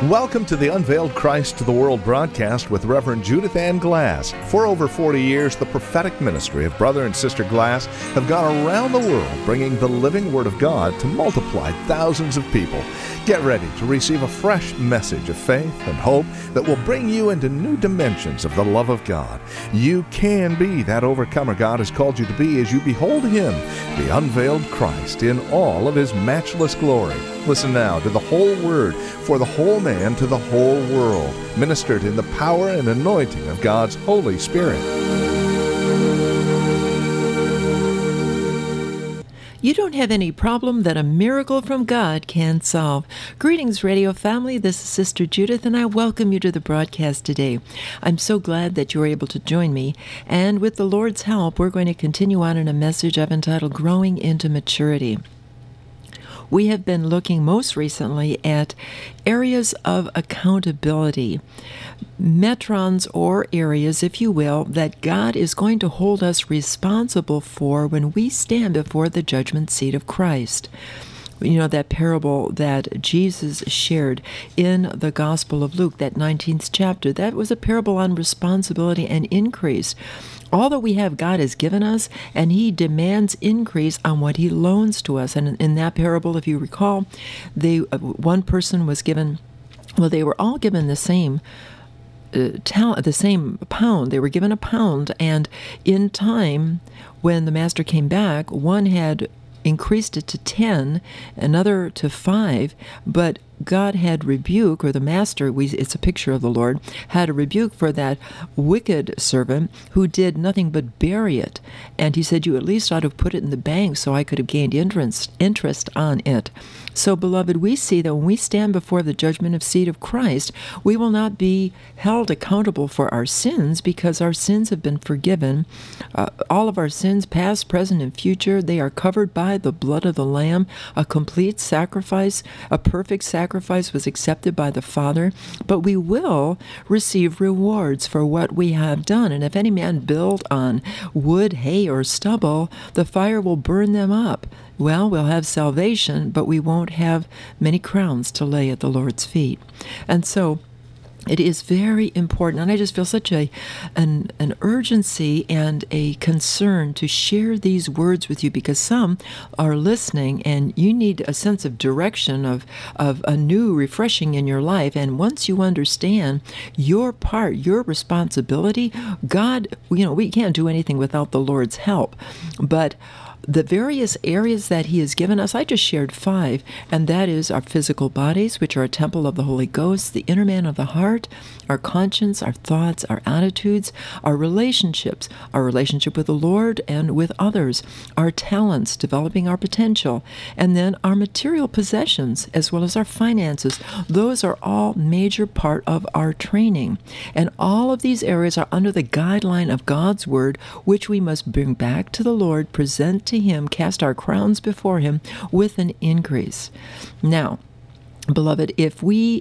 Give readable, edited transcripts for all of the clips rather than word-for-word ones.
Welcome to the Unveiled Christ to the World broadcast with Reverend Judith Ann Glass. For over 40 years, the prophetic ministry of Brother and Sister Glass have gone around the world bringing the living Word of God to multiply thousands of people. Get ready to receive a fresh message of faith and hope that will bring you into new dimensions of the love of God. You can be that overcomer God has called you to be as you behold Him, the unveiled Christ, in all of His matchless glory. Listen now to the whole Word for the whole man to the whole world, ministered in the power and anointing of God's Holy Spirit. You don't have any problem that a miracle from God can solve. Greetings, radio family. This is Sister Judith, and I welcome you to the broadcast today. I'm so glad that you're able to join me, and with the Lord's help, we're going to continue on in a message I've entitled Growing into Maturity. We have been looking most recently at areas of accountability, metrons or areas, if you will, that God is going to hold us responsible for when we stand before the judgment seat of Christ. You know, that parable that Jesus shared in the Gospel of Luke, that 19th chapter, that was a parable on responsibility and increase. All that we have, God has given us, and He demands increase on what He loans to us. And in that parable, if you recall, one person was given, well, they were all given the same the same pound. They were given a pound, and in time, when the master came back, one had increased it to 10, another to 5, but God had rebuke, or the master, it's a picture of the Lord, had a rebuke for that wicked servant who did nothing but bury it. And He said, you at least ought to have put it in the bank so I could have gained interest on it. So, beloved, we see that when we stand before the judgment seat of Christ, we will not be held accountable for our sins because our sins have been forgiven. All of our sins, past, present, and future, they are covered by the blood of the Lamb. A complete sacrifice, a perfect sacrifice was accepted by the Father, but we will receive rewards for what we have done. And if any man build on wood, hay, or stubble, the fire will burn them up. Well, we'll have salvation, but we won't have many crowns to lay at the Lord's feet. And so it is very important, and I just feel such an urgency and a concern to share these words with you, because some are listening and you need a sense of direction, of a new refreshing in your life. And once you understand your part, your responsibility, God, we can't do anything without the Lord's help. But the various areas that He has given us, I just shared 5, and that is our physical bodies, which are a temple of the Holy Ghost, the inner man of the heart, our conscience, our thoughts, our attitudes, our relationships, our relationship with the Lord and with others, our talents, developing our potential, and then our material possessions, as well as our finances. Those are all major part of our training. And all of these areas are under the guideline of God's Word, which we must bring back to the Lord, present to Him, cast our crowns before Him with an increase. Now, beloved, if we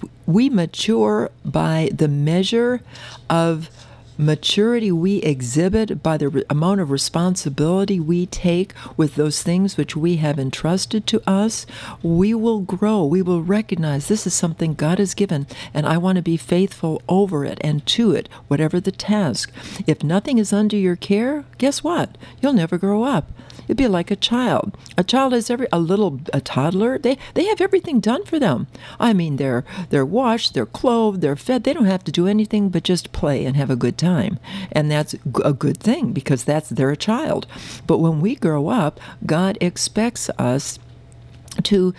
mature by the measure of maturity we exhibit, by the amount of responsibility we take with those things which we have entrusted to us, we will grow. We will recognize this is something God has given, and I want to be faithful over it and to it, whatever the task. If nothing is under your care, guess what? You'll never grow up. It'd be like a child. A child has a toddler. They have everything done for them. I mean, they're washed, they're clothed, they're fed. They don't have to do anything but just play and have a good time. And that's a good thing because they're a child. But when we grow up, God expects us to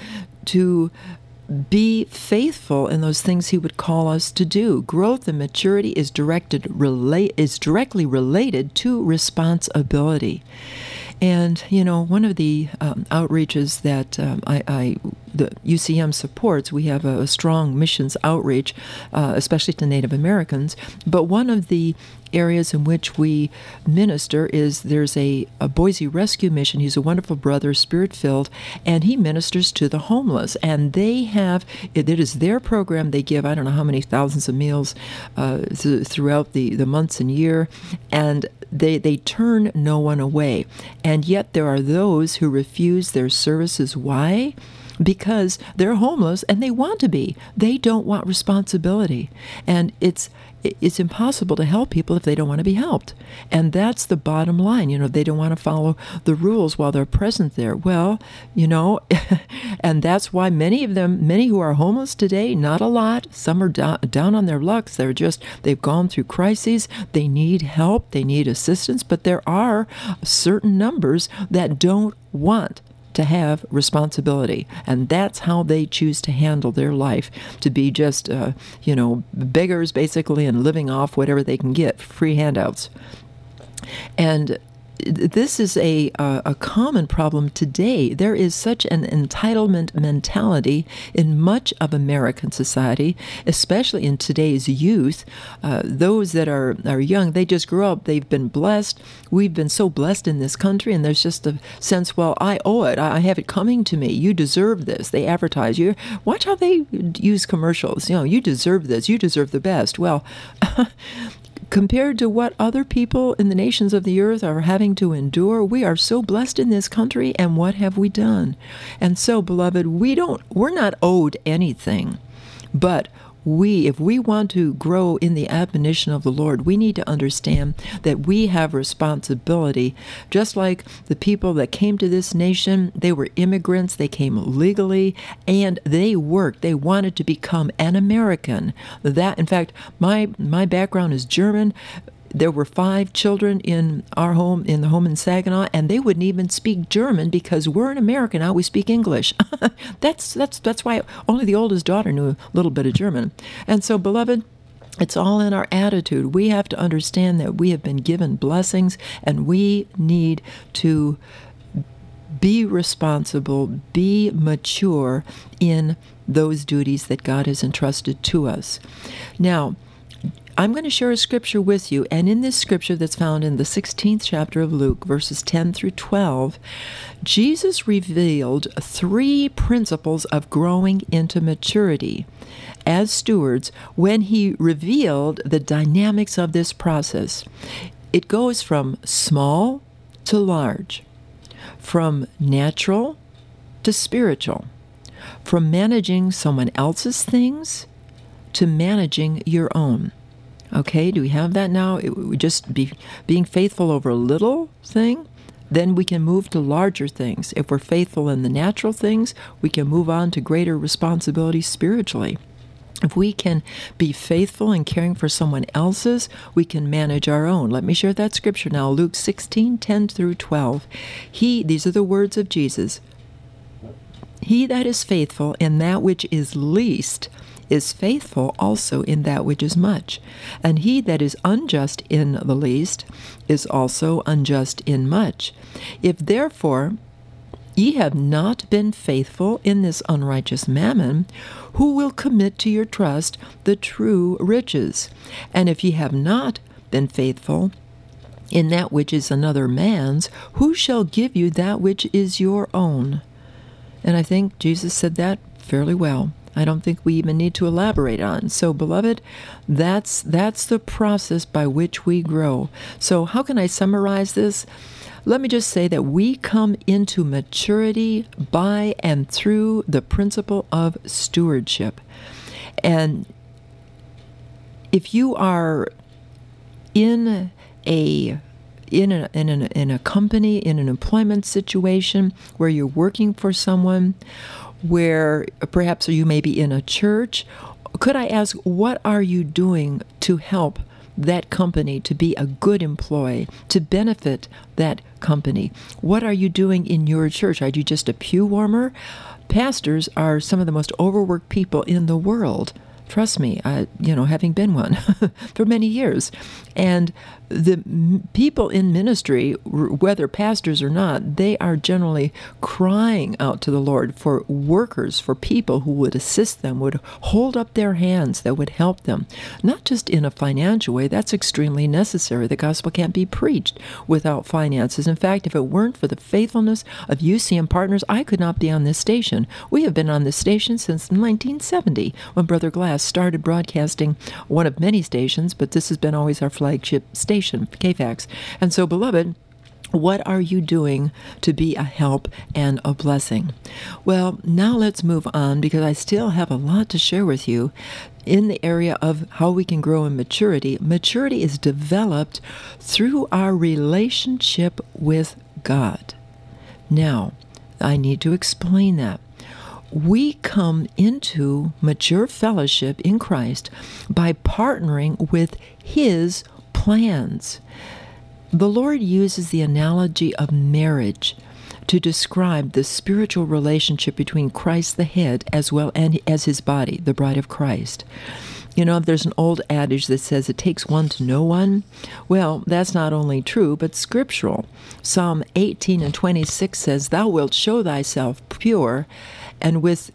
be faithful in those things He would call us to do. Growth and maturity is directly related to responsibility. And, one of the outreaches that the UCM supports, we have a strong missions outreach, especially to Native Americans. But one of the areas in which we minister is there's a Boise Rescue Mission. He's a wonderful brother, Spirit-filled, and he ministers to the homeless. And it is their program. They give, I don't know how many thousands of meals throughout the months and year, and they turn no one away. And yet there are those who refuse their services. Why? because they're homeless and they want to be. They don't want responsibility. And it's impossible to help people if they don't want to be helped. And that's the bottom line. They don't want to follow the rules while they're present there. Well, and that's why many who are homeless today, not a lot, some are down on their lucks. They've gone through crises. They need help. They need assistance. But there are certain numbers that don't want to have responsibility, and that's how they choose to handle their life, to be just beggars basically, and living off whatever they can get, free handouts. And this is a common problem today. There is such an entitlement mentality in much of American society, especially in today's youth. Those that are young, they just grew up, they've been blessed. We've been so blessed in this country, and there's just a sense, well, I owe it. I have it coming to me. You deserve this. They advertise you. Watch how they use commercials. You deserve this. You deserve the best. Well, compared to what other people in the nations of the earth are having to endure, we are so blessed in this country, and what have we done? And so, beloved, we're not owed anything, but if we want to grow in the admonition of the Lord, we need to understand that we have responsibility. Just like the people that came to this nation, they were immigrants, they came legally, and they worked. They wanted to become an American. In fact, my background is German. There were 5 children in our home, in the home in Saginaw, and they wouldn't even speak German because we're an American now. We speak English. That's why only the oldest daughter knew a little bit of German. And so, beloved, it's all in our attitude. We have to understand that we have been given blessings, and we need to be responsible, be mature in those duties that God has entrusted to us. Now, I'm going to share a scripture with you, and in this scripture that's found in the 16th chapter of Luke, verses 10 through 12, Jesus revealed 3 principles of growing into maturity as stewards when he revealed the dynamics of this process. It goes from small to large, from natural to spiritual, from managing someone else's things to managing your own. Okay, do we have that now? It would just be being faithful over a little thing, then we can move to larger things. If we're faithful in the natural things, we can move on to greater responsibility spiritually. If we can be faithful in caring for someone else's, we can manage our own. Let me share that scripture now, Luke 16:10 through 12. These are the words of Jesus. He that is faithful in that which is least is faithful also in that which is much. And he that is unjust in the least is also unjust in much. If therefore ye have not been faithful in this unrighteous mammon, who will commit to your trust the true riches? And if ye have not been faithful in that which is another man's, who shall give you that which is your own? And I think Jesus said that fairly well. I don't think we even need to elaborate on. So, beloved, that's the process by which we grow. So how can I summarize this? Let me just say that we come into maturity by and through the principle of stewardship. And if you are in a company, in an employment situation where you're working for someone, where perhaps you may be in a church, could I ask, what are you doing to help that company to be a good employee, to benefit that company? What are you doing in your church? Are you just a pew warmer? Pastors are some of the most overworked people in the world. Trust me, having been one for many years. And the people in ministry, whether pastors or not, they are generally crying out to the Lord for workers, for people who would assist them, would hold up their hands, that would help them. Not just in a financial way, that's extremely necessary. The gospel can't be preached without finances. In fact, if it weren't for the faithfulness of UCM Partners, I could not be on this station. We have been on this station since 1970, when Brother Glass started broadcasting one of many stations, but this has been always our flagship station, KFAX. And so, beloved, What are you doing to be a help and a blessing? Well, now let's move on, because I still have a lot to share with you in the area of how we can grow in maturity. Maturity is developed through our relationship with God. Now, I need to explain that. We come into mature fellowship in Christ by partnering with His plans. The Lord uses the analogy of marriage to describe the spiritual relationship between Christ the head as well as His body, the bride of Christ. You know, there's an old adage that says it takes one to know one. Well, that's not only true, but scriptural. Psalm 18:26 says, "Thou wilt show thyself pure, and with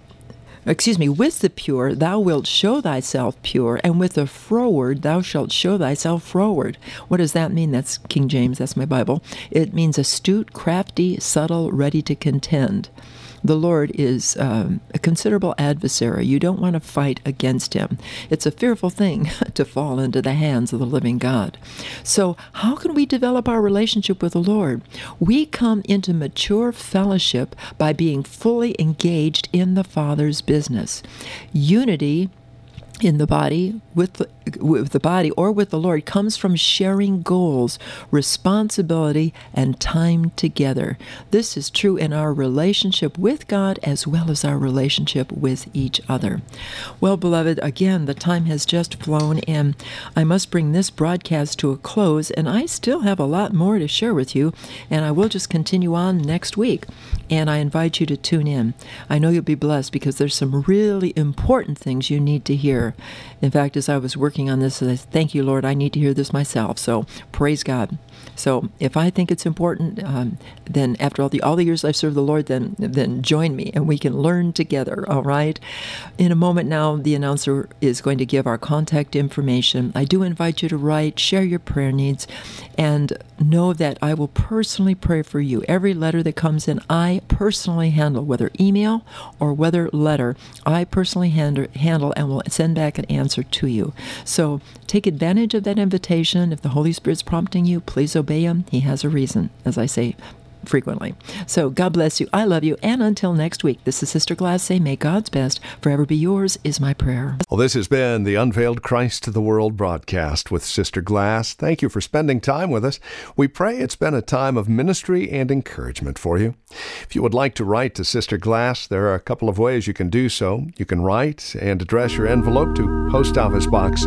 the pure thou wilt show thyself pure, and with the froward thou shalt show thyself froward." What does that mean? That's King James, that's my Bible. It means astute, crafty, subtle, ready to contend. The Lord is a considerable adversary. You don't want to fight against Him. It's a fearful thing to fall into the hands of the living God. So how can we develop our relationship with the Lord? We come into mature fellowship by being fully engaged in the Father's business. Unity in the body, with the body or with the Lord, comes from sharing goals, responsibility, and time together. This is true in our relationship with God as well as our relationship with each other. Well, beloved, again, the time has just flown, and I must bring this broadcast to a close, and I still have a lot more to share with you, and I will just continue on next week, and I invite you to tune in. I know you'll be blessed, because there's some really important things you need to hear. In fact, as I was working on this, I said, thank you, Lord, I need to hear this myself. So praise God. So if I think it's important, then after all the years I've served the Lord, then join me and we can learn together, all right? In a moment now, the announcer is going to give our contact information. I do invite you to write, share your prayer needs, and know that I will personally pray for you. Every letter that comes in, I personally handle, whether email or whether letter, I personally handle and will send back an answer to you. So take advantage of that invitation. If the Holy Spirit's prompting you, please obey Him. He has a reason, as I say frequently. So God bless you. I love you. And until next week, this is Sister Glass saying, may God's best forever be yours is my prayer. Well, this has been the Unveiled Christ to the World broadcast with Sister Glass. Thank you for spending time with us. We pray it's been a time of ministry and encouragement for you. If you would like to write to Sister Glass, there are a couple of ways you can do so. You can write and address your envelope to Post Office Box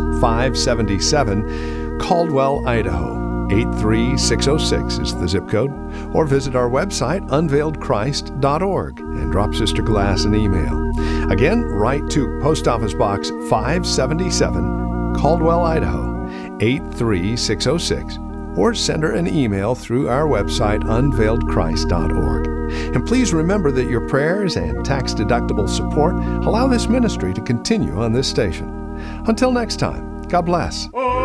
577, Caldwell, Idaho. 83606 is the zip code, or visit our website, unveiledchrist.org, and drop Sister Glass an email. Again, write to Post Office Box 577, Caldwell, Idaho, 83606, or send her an email through our website, unveiledchrist.org. And please remember that your prayers and tax-deductible support allow this ministry to continue on this station. Until next time, God bless.